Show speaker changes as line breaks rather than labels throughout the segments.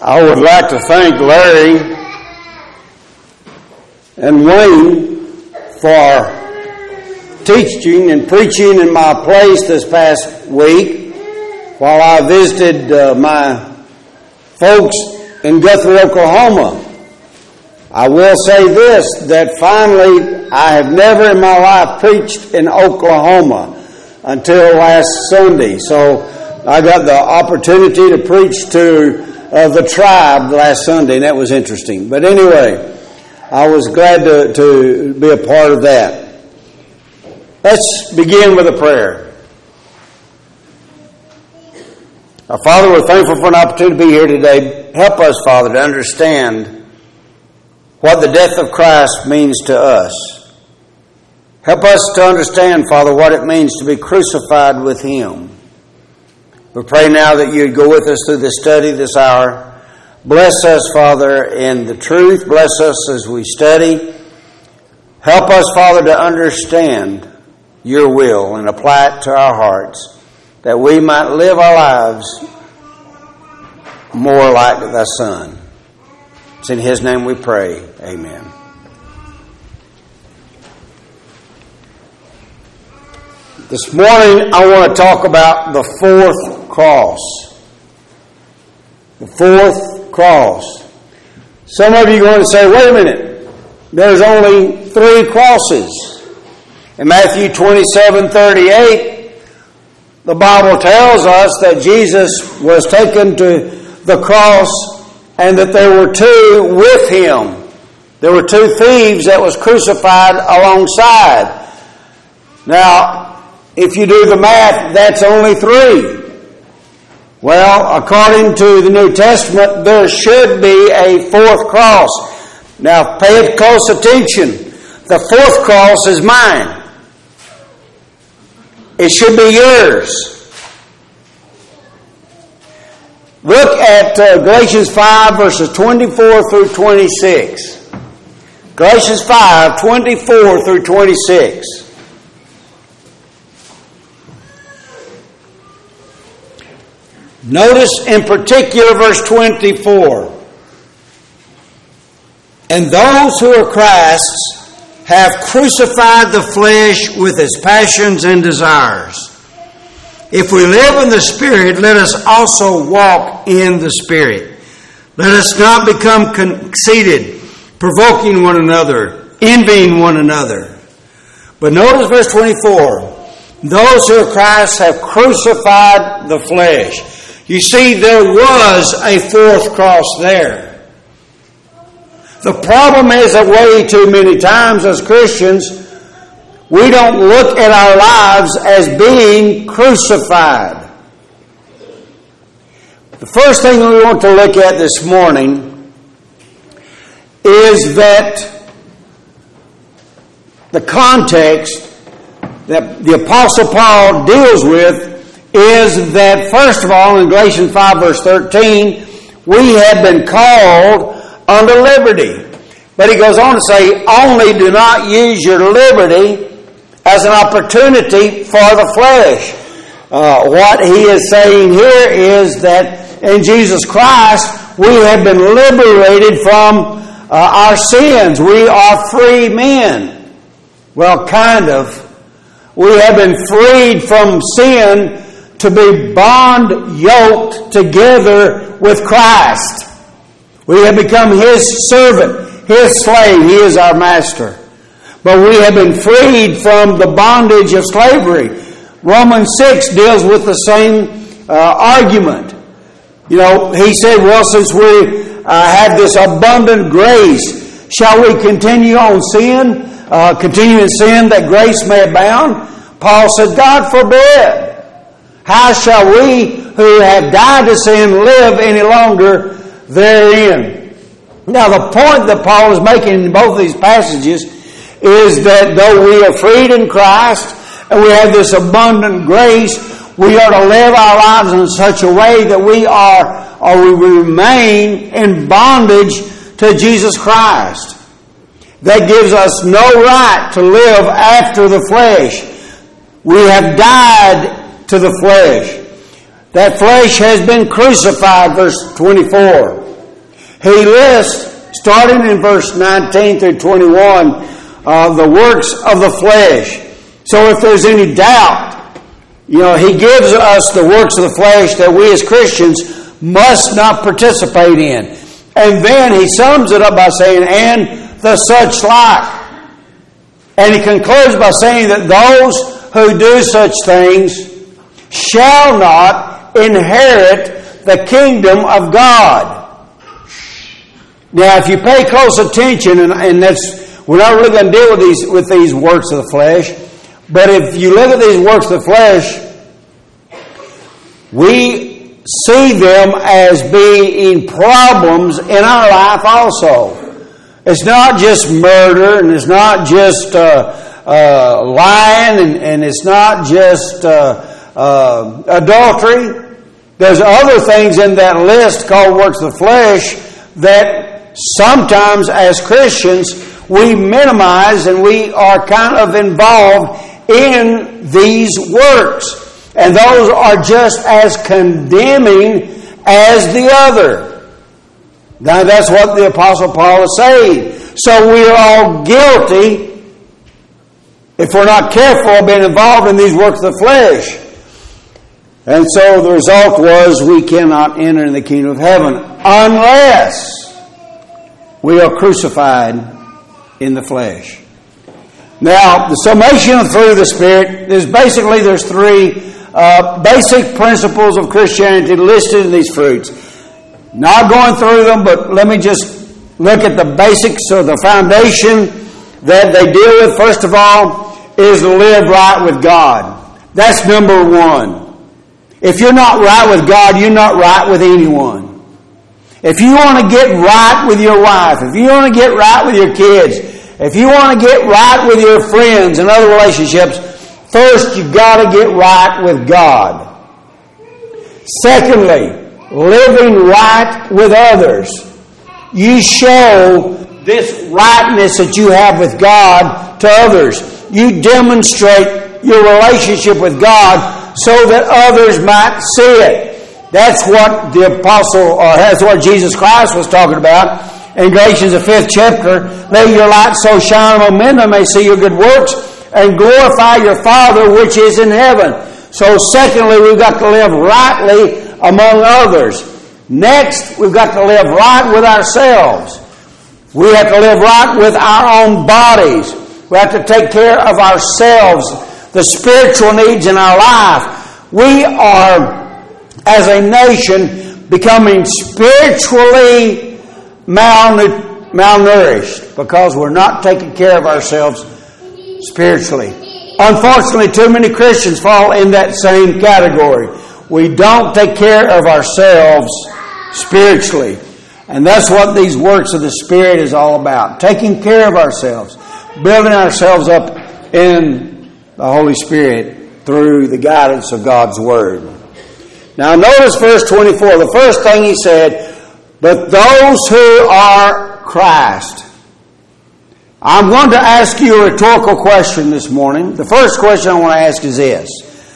I would like to thank Larry and Wayne for teaching and preaching in my place this past week while I visited my folks in Guthrie, Oklahoma. I will say this, that finally I have never in my life preached in Oklahoma until last Sunday. So I got the opportunity to preach to the tribe last Sunday, and that was interesting. But anyway, I was glad to be a part of that. Let's begin with a prayer. Our Father, we're thankful for an opportunity to be here today. Help us, Father, to understand what the death of Christ means to us. Help us to understand, Father, what it means to be crucified with Him. We pray now that you'd go with us through this study this hour. Bless us, Father, in the truth. Bless us as we study. Help us, Father, to understand your will and apply it to our hearts, that we might live our lives more like thy Son. It's in His name we pray. Amen. This morning I want to talk about the fourth cross. The fourth cross. Some of you are going to say, wait a minute, there's only 3 crosses. In Matthew 27:38, the Bible tells us that Jesus was taken to the cross and that there were 2 with Him. There were 2 thieves that was crucified alongside. Now, if you do the math, that's only 3. Well, according to the New Testament, there should be a 4th cross. Now, pay close attention. The 4th cross is mine. It should be yours. Look at Galatians 5, verses 24 through 26. Galatians 5, 24 through 26. Notice in particular verse 24. And those who are Christ's have crucified the flesh with its passions and desires. If we live in the Spirit, let us also walk in the Spirit. Let us not become conceited, provoking one another, envying one another. But notice verse 24. Those who are Christ have crucified the flesh. You see, there was a 4th cross there. The problem is that way too many times as Christians, we don't look at our lives as being crucified. The first thing we want to look at this morning is that the context that the Apostle Paul deals with is that, first of all, in Galatians 5, verse 13, we have been called unto liberty. But he goes on to say, only do not use your liberty as an opportunity for the flesh. What he is saying here is that in Jesus Christ, we have been liberated from our sins. We are free men. Well, kind of. We have been freed from sin to be bond yoked together with Christ. We have become His servant, His slave. He is our master. But we have been freed from the bondage of slavery. Romans 6 deals with the same argument. You know, he said, well, since we have this abundant grace, shall we continue on sin? Continue in sin that grace may abound? Paul said, God forbid. How shall we who have died to sin live any longer therein? Now, the point that Paul is making in both these passages is that though we are freed in Christ and we have this abundant grace, we are to live our lives in such a way that we remain in bondage to Jesus Christ. That gives us no right to live after the flesh. We have died to the flesh. That flesh has been crucified, verse 24. He lists, starting in verse 19 through 21, the works of the flesh. So if there's any doubt, he gives us the works of the flesh that we as Christians must not participate in. And then he sums it up by saying, and the such like. And he concludes by saying that those who do such things shall not inherit the kingdom of God. Now, if you pay close attention, and we're not really going to deal with these works of the flesh, but if you look at these works of the flesh, we see them as being problems in our life also. It's not just murder, and it's not just lying, and it's not just adultery. There's other things in that list called works of the flesh that sometimes as Christians we minimize, and we are kind of involved in these works. And those are just as condemning as the other. Now that's what the Apostle Paul is saying. So we are all guilty, if we're not careful, of being involved in these works of the flesh. And so the result was we cannot enter in the kingdom of heaven unless we are crucified in the flesh. Now, the summation of the fruit of the Spirit is basically there's three basic principles of Christianity listed in these fruits. Not going through them, but let me just look at the basics or the foundation that they deal with. First of all, is to live right with God. That's number one. If you're not right with God, you're not right with anyone. If you want to get right with your wife, if you want to get right with your kids, if you want to get right with your friends and other relationships, first you've got to get right with God. Secondly, living right with others. You show this rightness that you have with God to others. You demonstrate your relationship with God so that others might see it. That's what the apostle, or that's what Jesus Christ was talking about in Galatians the 5th chapter. Let your light so shine among men that may see your good works and glorify your Father which is in heaven. So secondly, we've got to live rightly among others. Next, we've got to live right with ourselves. We have to live right with our own bodies. We have to take care of ourselves, the spiritual needs in our life. We are, as a nation, becoming spiritually malnourished because we're not taking care of ourselves spiritually. Unfortunately, too many Christians fall in that same category. We don't take care of ourselves spiritually. And that's what these works of the Spirit is all about. Taking care of ourselves. Building ourselves up in the Holy Spirit through the guidance of God's Word. Now notice verse 24. The first thing he said, but those who are Christ. I'm going to ask you a rhetorical question this morning. The first question I want to ask is this.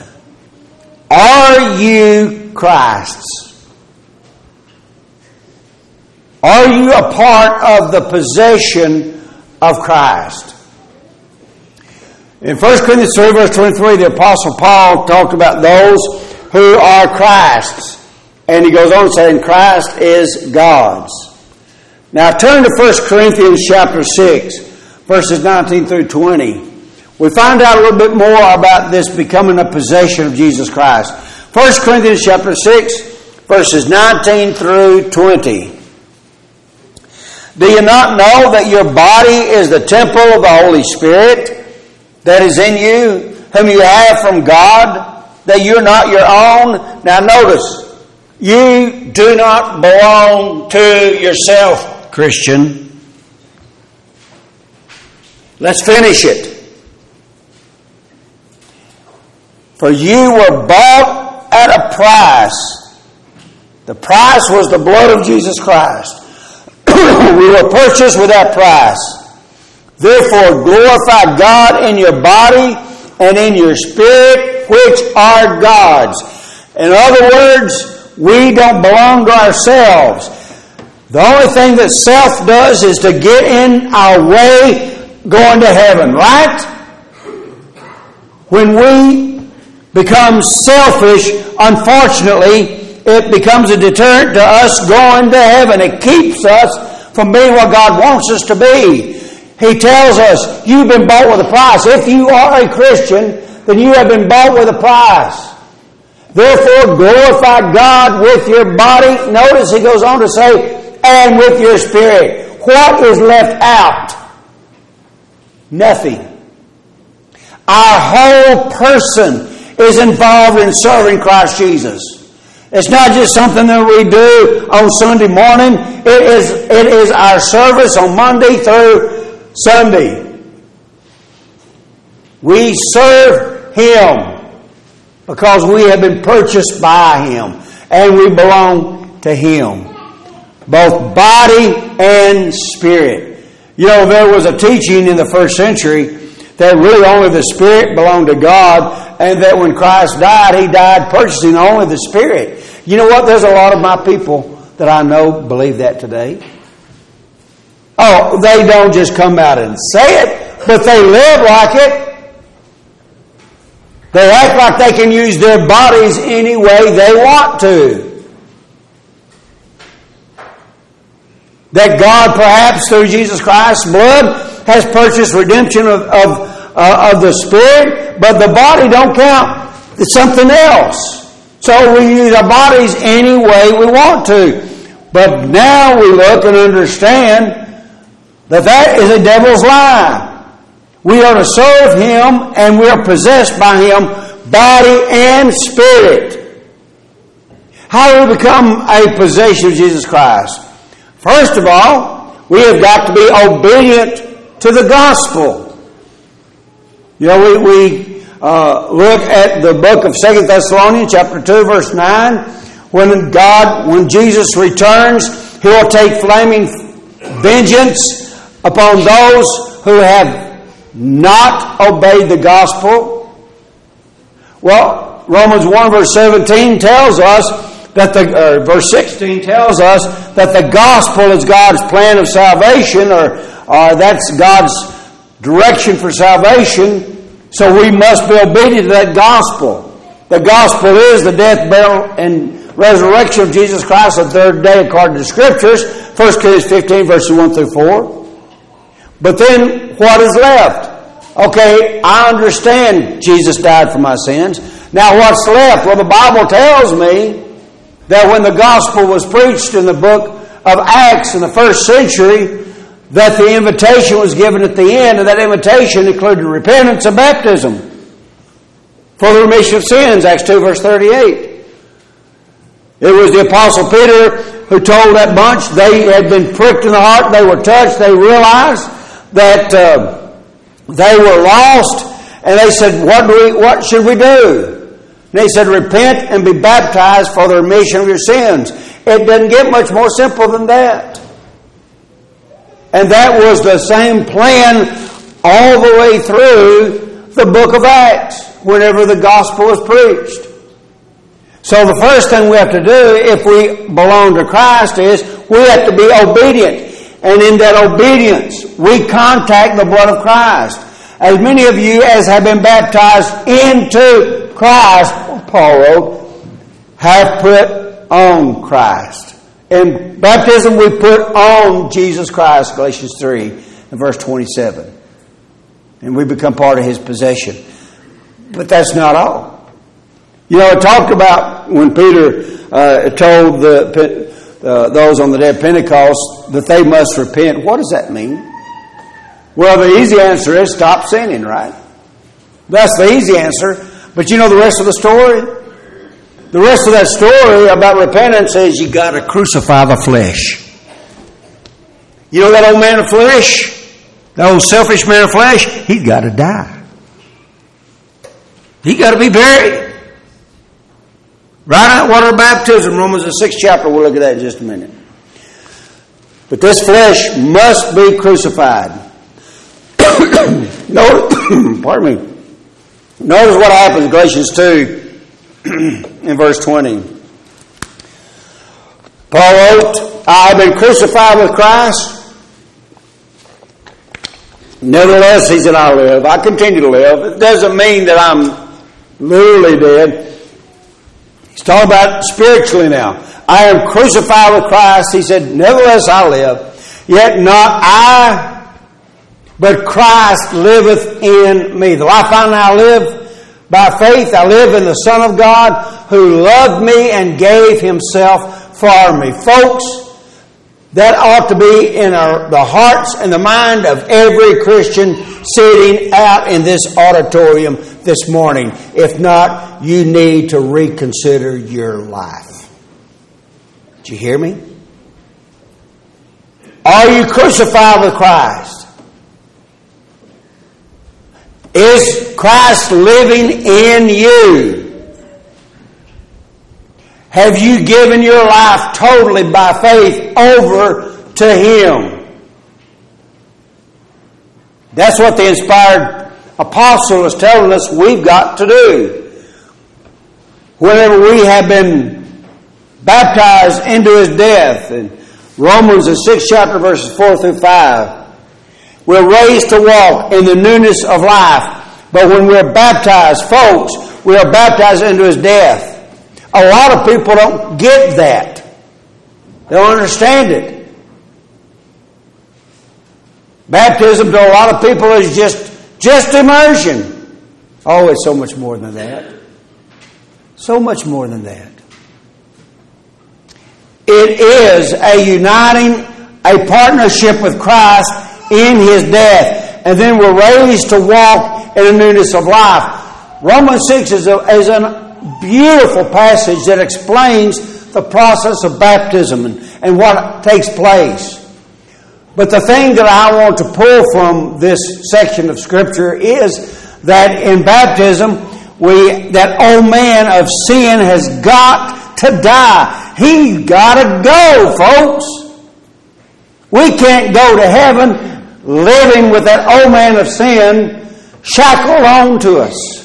Are you Christ's? Are you a part of the possession of Christ? In 1 Corinthians 3 verse 23, the Apostle Paul talked about those who are Christ's. And he goes on saying Christ is God's. Now turn to 1 Corinthians chapter 6, verses 19 through 20. We find out a little bit more about this becoming a possession of Jesus Christ. 1 Corinthians chapter 6, verses 19 through 20. Do you not know that your body is the temple of the Holy Spirit that is in you, whom you have from God, that you're not your own? Now notice, you do not belong to yourself, Christian. Let's finish it. For you were bought at a price. The price was the blood of Jesus Christ. We were purchased with that price. Therefore, glorify God in your body and in your spirit, which are God's. In other words, we don't belong to ourselves. The only thing that self does is to get in our way going to heaven, right? When we become selfish, unfortunately, it becomes a deterrent to us going to heaven. It keeps us from being what God wants us to be. He tells us, you've been bought with a price. If you are a Christian, then you have been bought with a price. Therefore, glorify God with your body. Notice he goes on to say, and with your spirit. What is left out? Nothing. Our whole person is involved in serving Christ Jesus. It's not just something that we do on Sunday morning. It is our service on Monday through Sunday. We serve Him because we have been purchased by Him and we belong to Him. Both body and spirit. You know, there was a teaching in the first century that really only the spirit belonged to God, and that when Christ died, He died purchasing only the spirit. You know what? There's a lot of my people that I know believe that today. Oh, they don't just come out and say it, but they live like it. They act like they can use their bodies any way they want to. That God, perhaps through Jesus Christ's blood, has purchased redemption of the spirit, but the body don't count. It's something else. So we use our bodies any way we want to. But now we look and understand that is a devil's lie. We are to serve Him and we are possessed by Him, body and spirit. How do we become a possession of Jesus Christ? First of all, we have got to be obedient to the gospel. You know, we look at the book of 2 Thessalonians chapter 2 verse 9. When Jesus returns, He will take flaming vengeance upon those who have not obeyed the gospel. Well, Romans 1 verse 17 tells us that verse 16 tells us that the gospel is God's plan of salvation, or that's God's direction for salvation. So we must be obedient to that gospel. The gospel is the death, burial, and resurrection of Jesus Christ the third day according to the Scriptures, 1 Corinthians 15 verses 1 through 4. But then what is left? Okay, I understand Jesus died for my sins. Now what's left? Well, the Bible tells me that when the gospel was preached in the book of Acts in the first century, that the invitation was given at the end, and that invitation included repentance and baptism for the remission of sins, Acts 2 verse 38. It was the Apostle Peter who told that bunch, they had been pricked in the heart, they were touched, they realized that they were lost, and they said, what should we do? And he said, repent and be baptized for the remission of your sins. It doesn't get much more simple than that. And that was the same plan all the way through the book of Acts, whenever the gospel was preached. So the first thing we have to do, if we belong to Christ, is we have to be obedient. And in that obedience, we contact the blood of Christ. As many of you as have been baptized into Christ, Paul wrote, have put on Christ. In baptism, we put on Jesus Christ, Galatians 3 and verse 27. And we become part of His possession. But that's not all. You know, it talked about when Peter told those on the day of Pentecost that they must repent. What does that mean? Well, the easy answer is stop sinning, right? That's the easy answer. But you know the rest of the story? The rest of that story about repentance is you got to crucify the flesh. You know that old man of flesh? That old selfish man of flesh? He's got to die. He got to be buried. Right out water baptism, Romans the 6th chapter. We'll look at that in just a minute. But this flesh must be crucified. Pardon me. Notice what happens in Galatians 2 in verse 20. Paul wrote, I have been crucified with Christ. Nevertheless, he said, I live. I continue to live. It doesn't mean that I'm literally dead. He's talking about spiritually now. I am crucified with Christ. He said, nevertheless, I live. Yet not I, but Christ liveth in me. The life I now live by faith, I live in the Son of God who loved me and gave himself for me. Folks, that ought to be in the hearts and the mind of every Christian sitting out in this auditorium this morning. If not, you need to reconsider your life. Did you hear me? Are you crucified with Christ? Is Christ living in you? Have you given your life totally by faith over to Him? That's what the inspired apostle is telling us we've got to do. Whenever we have been baptized into His death, in Romans the 6th chapter verses 4 through 5, we're raised to walk in the newness of life. But when we're baptized, folks, we are baptized into His death. A lot of people don't get that. They don't understand it. Baptism to a lot of people is just immersion. Oh, it's so much more than that. So much more than that. It is a uniting, a partnership with Christ in His death. And then we're raised to walk in the newness of life. Romans 6 is an beautiful passage that explains the process of baptism and what takes place. But the thing that I want to pull from this section of Scripture is that in baptism, that old man of sin has got to die. He's got to go, folks. We can't go to heaven living with that old man of sin shackled on to us.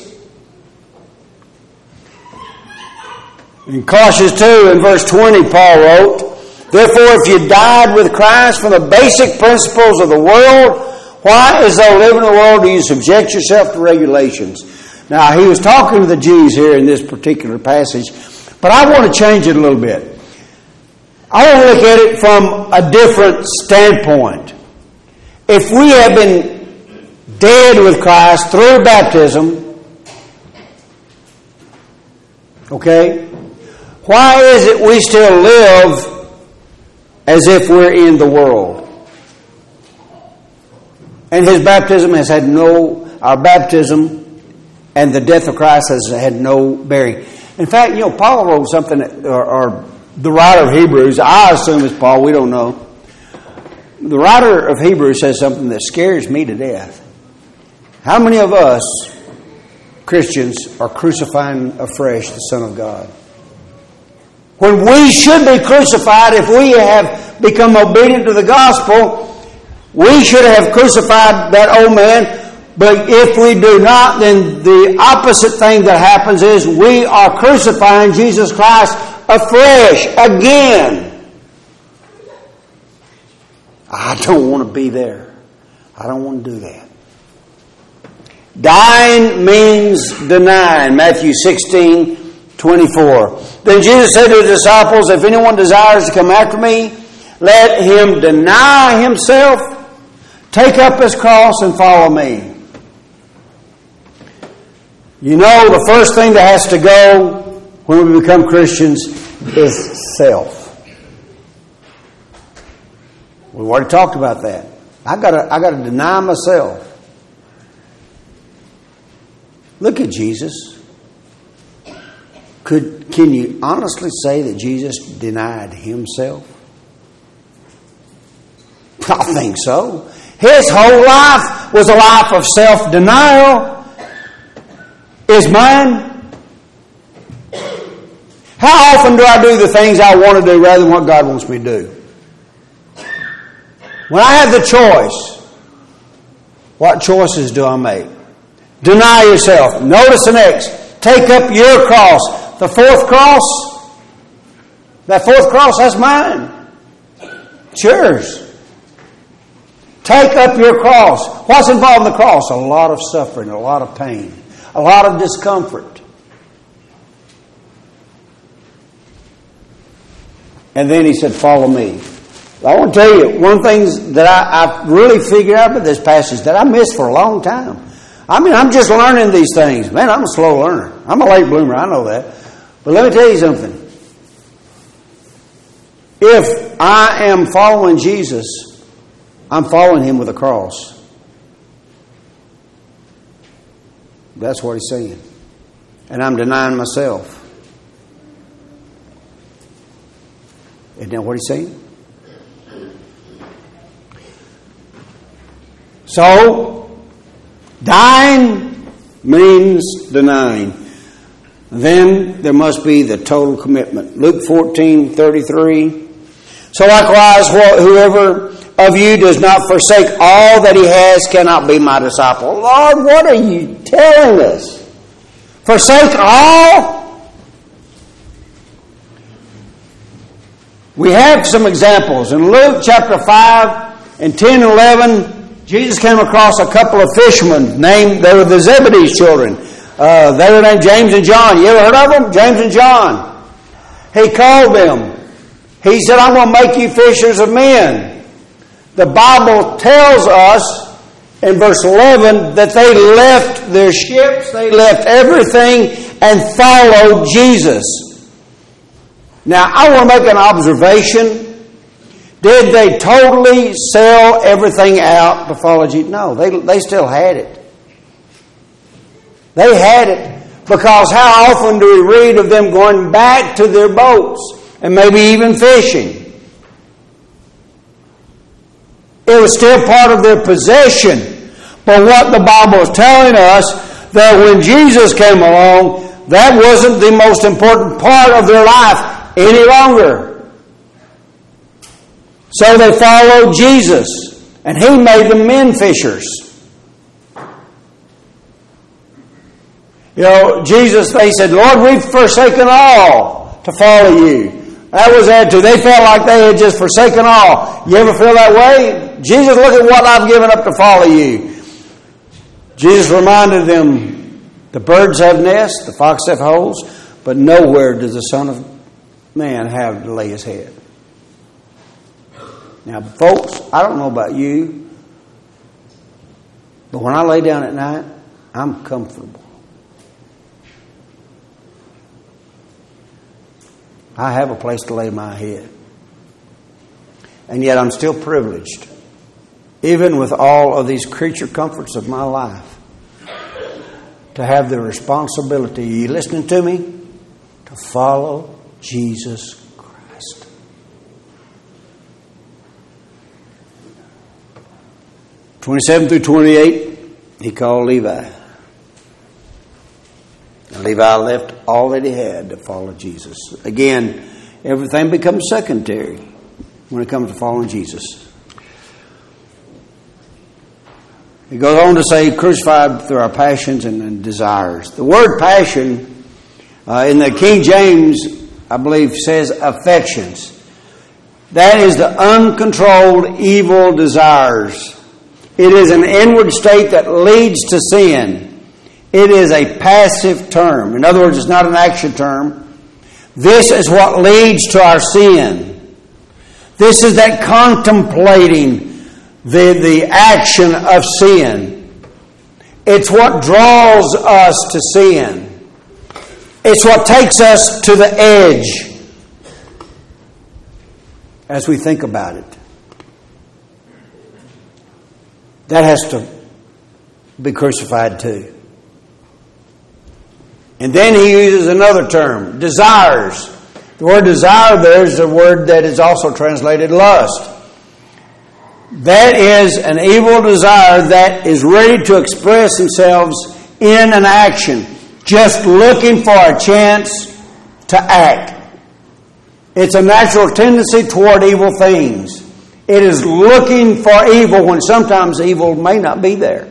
In Colossians 2 and verse 20, Paul wrote, therefore, if you died with Christ from the basic principles of the world, why, as though living in the world, do you subject yourself to regulations? Now, he was talking to the Jews here in this particular passage, but I want to change it a little bit. I want to look at it from a different standpoint. If we have been dead with Christ through baptism, okay, why is it we still live as if we're in the world? And His baptism has had our baptism and the death of Christ has had no bearing. In fact, Paul wrote something, or the writer of Hebrews, I assume it's Paul, we don't know. The writer of Hebrews says something that scares me to death. How many of us, Christians, are crucifying afresh the Son of God? When we should be crucified, if we have become obedient to the gospel, we should have crucified that old man. But if we do not, then the opposite thing that happens is we are crucifying Jesus Christ afresh, again. I don't want to be there. I don't want to do that. Dying means denying. Matthew 16:24. Then Jesus said to His disciples, if anyone desires to come after me, let him deny himself, take up his cross, and follow me. The first thing that has to go when we become Christians is self. We've already talked about that. I gotta deny myself. Look at Jesus. Can you honestly say that Jesus denied Himself? I think so. His whole life was a life of self-denial. Is mine? How often do I do the things I want to do rather than what God wants me to do? When I have the choice, what choices do I make? Deny yourself. Notice the next. Take up your cross. The fourth cross, that's mine. It's yours. Take up your cross. What's involved in the cross? A lot of suffering, a lot of pain, a lot of discomfort. And then he said, follow me. I want to tell you, one of the things that I really figured out about this passage that I missed for a long time. I mean, I'm just learning these things. Man, I'm a slow learner. I'm a late bloomer, I know that. But let me tell you something. If I am following Jesus, I'm following Him with a cross. That's what He's saying. And I'm denying myself. Isn't that what He's saying? So, dying means denying. Then there must be the total commitment. Luke 14:33. So likewise, whoever of you does not forsake all that he has cannot be my disciple. Lord, what are you telling us? Forsake all? We have some examples. In Luke chapter 5 and 10 and 11, Jesus came across a couple of fishermen they were the Zebedee's children. They were named James and John. You ever heard of them? James and John. He called them. He said, I'm going to make you fishers of men. The Bible tells us in verse 11 that they left their ships, they left everything and followed Jesus. Now, I want to make an observation. Did they totally sell everything out to follow Jesus? No, they still had it. They had it. Because how often do we read of them going back to their boats and maybe even fishing? It was still part of their possession. But what the Bible is telling us, that when Jesus came along, that wasn't the most important part of their life any longer. So they followed Jesus, and He made them men fishers. You know, Jesus, they said, Lord, we've forsaken all to follow you. That was their attitude. They felt like they had just forsaken all. You ever feel that way? Jesus, look at what I've given up to follow you. Jesus reminded them, the birds have nests, the fox have holes, but nowhere does the Son of Man have to lay His head. Now, folks, I don't know about you, but when I lay down at night, I'm comfortable. I have a place to lay my head. And yet I'm still privileged, even with all of these creature comforts of my life, to have the responsibility, are you listening to me? To follow Jesus Christ. (27 through 28), he called Levi. And Levi left all that he had to follow Jesus. Again, everything becomes secondary when it comes to following Jesus. He goes on to say, crucified through our passions and desires. The word passion in the King James, I believe, says affections. That is the uncontrolled evil desires. It is an inward state that leads to sin. It is a passive term. In other words, it's not an action term. This is what leads to our sin. This is that contemplating the action of sin. It's what draws us to sin. It's what takes us to the edge as we think about it. That has to be crucified too. And then he uses another term, desires. The word desire there is a word that is also translated lust. That is an evil desire that is ready to express themselves in an action, just looking for a chance to act. It's a natural tendency toward evil things. It is looking for evil when sometimes evil may not be there.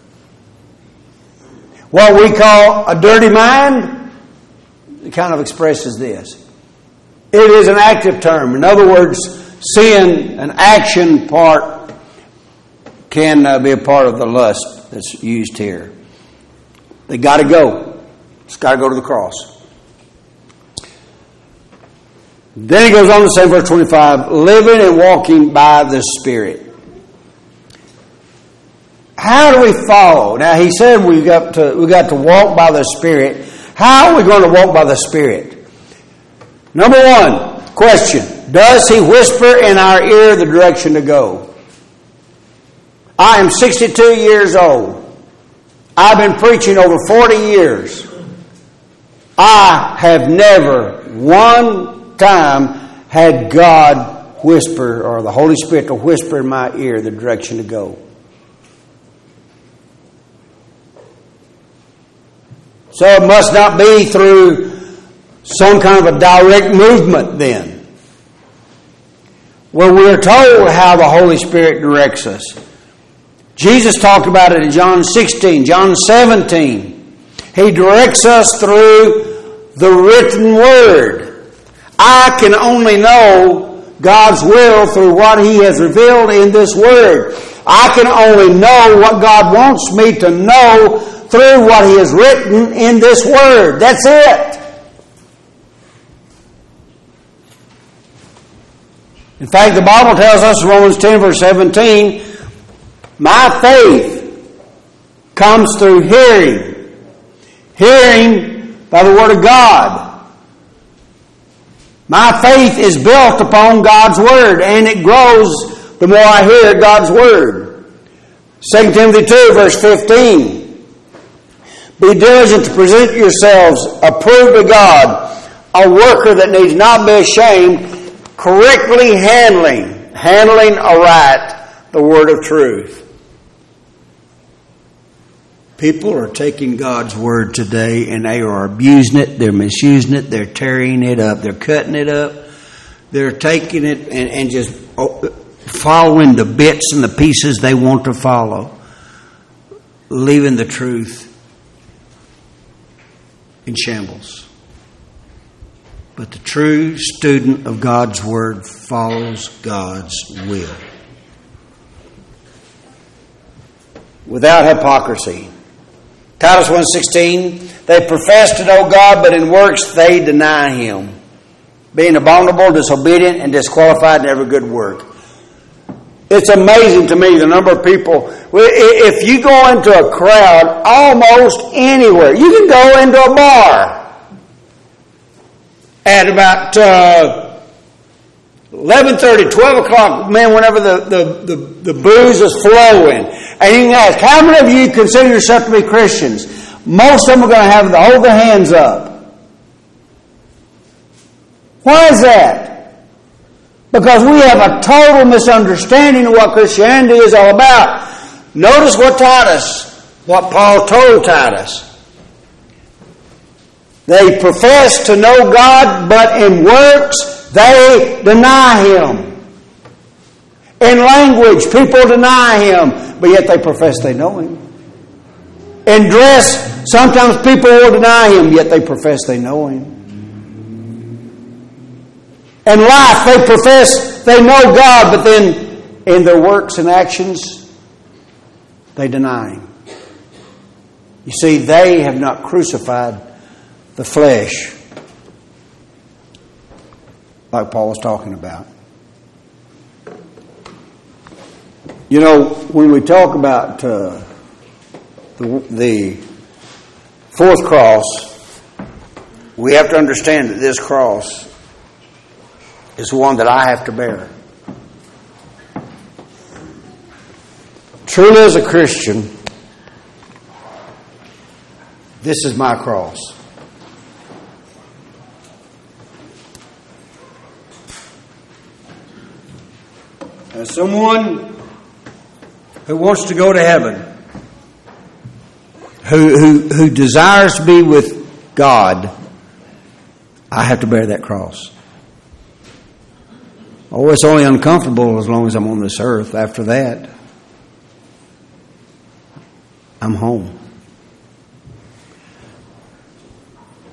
What we call a dirty mind, it kind of expresses this. It is an active term. In other words, sin, an action part, can be a part of the lust that's used here. They got to go. It's got to go to the cross. Then he goes on to say, verse 25, living and walking by the Spirit. How do we follow? Now he said we got to walk by the Spirit. How are we going to walk by the Spirit? Number one, question. Does he whisper in our ear the direction to go? I am 62 years old. I've been preaching over 40 years. I have never one time had God whisper, or the Holy Spirit to whisper in my ear the direction to go. So it must not be through some kind of a direct movement then. Well, we are told how the Holy Spirit directs us. Jesus talked about it in John 16, John 17. He directs us through the written Word. I can only know God's will through what He has revealed in this Word. I can only know what God wants me to know through what He has written in this Word. That's it. In fact, the Bible tells us in Romans 10, verse 17, my faith comes through hearing. Hearing by the Word of God. My faith is built upon God's Word, and it grows the more I hear God's Word. 2 Timothy 2, verse 15. Be diligent to present yourselves approved to God, a worker that needs not be ashamed, correctly handling aright the word of truth. People are taking God's Word today and they are abusing it, they're misusing it, they're tearing it up, they're cutting it up, they're taking it and just following the bits and the pieces they want to follow, leaving the truth in shambles. But the true student of God's Word follows God's will. Without hypocrisy. Titus 1:16, they profess to know God, but in works they deny Him, being abominable, disobedient, and disqualified in every good work. It's amazing to me the number of people. If you go into a crowd almost anywhere, you can go into a bar at about 11:30, 12 o'clock, man, whenever the booze is flowing. And you can ask, how many of you consider yourself to be Christians? Most of them are going to have to hold their hands up. Why is that? Because we have a total misunderstanding of what Christianity is all about. Notice what Paul told Titus. They profess to know God, but in works they deny Him. In language, people deny Him, but yet they profess they know Him. In dress, sometimes people will deny Him, yet they profess they know Him. In life, they profess they know God, but then in their works and actions, they deny Him. You see, they have not crucified the flesh like Paul was talking about. You know, when we talk about the fourth cross, we have to understand that this cross is one that I have to bear. Truly, as a Christian, this is my cross. As someone who wants to go to heaven, who desires to be with God, I have to bear that cross. Oh, it's only uncomfortable as long as I'm on this earth. After that, I'm home.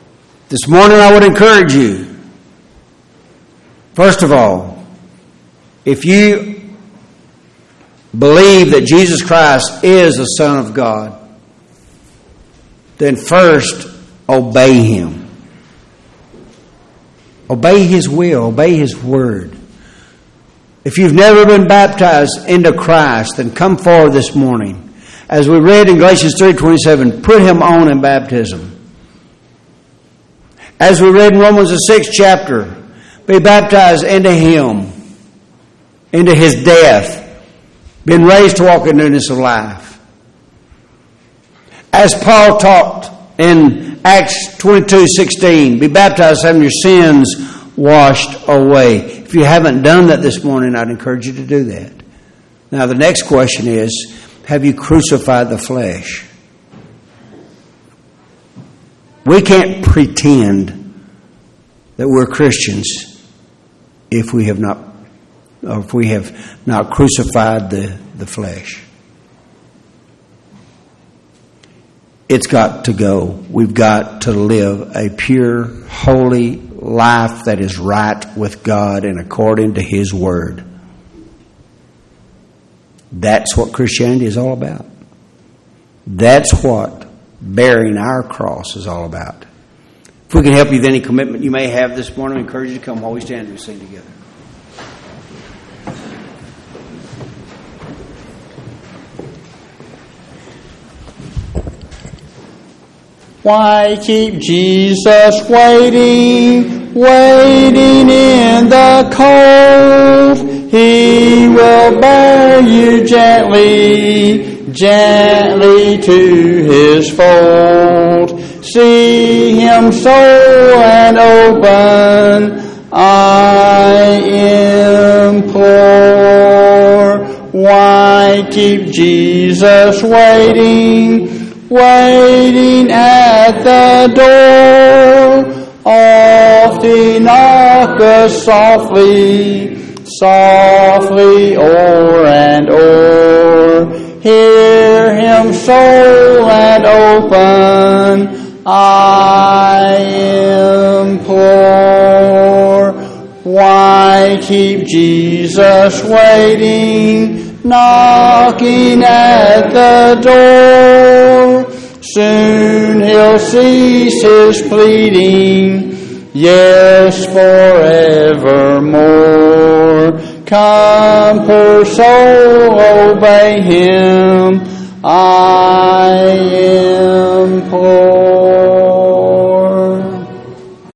This morning I would encourage you, first of all, If you believe that Jesus Christ is the Son of God, then first obey Him. Obey His will. Obey His word. If you've never been baptized into Christ, then come forward this morning. As we read in Galatians 3:27, put Him on in baptism. As we read in Romans the 6th chapter, be baptized into Him, into His death, been raised to walk in newness of life. As Paul taught in Acts 22:16, be baptized having your sins washed away. If you haven't done that this morning, I'd encourage you to do that. Now the next question is, have you crucified the flesh? We can't pretend that we're Christians if we have not crucified the flesh. It's got to go. We've got to live a pure, holy life that is right with God and according to His Word. That's what Christianity is all about. That's what bearing our cross is all about. If we can help you with any commitment you may have this morning, I encourage you to come while we stand and sing together.
Why keep Jesus waiting in the cold? He will bear you gently to His fold. See Him so and open, I implore. Why keep Jesus waiting at the door? Oft He knocketh softly o'er and o'er. Hear Him so and open, I implore. Why keep Jesus waiting, knocking at the door? Soon He'll cease His pleading, yes, forevermore. Come, poor soul, obey Him.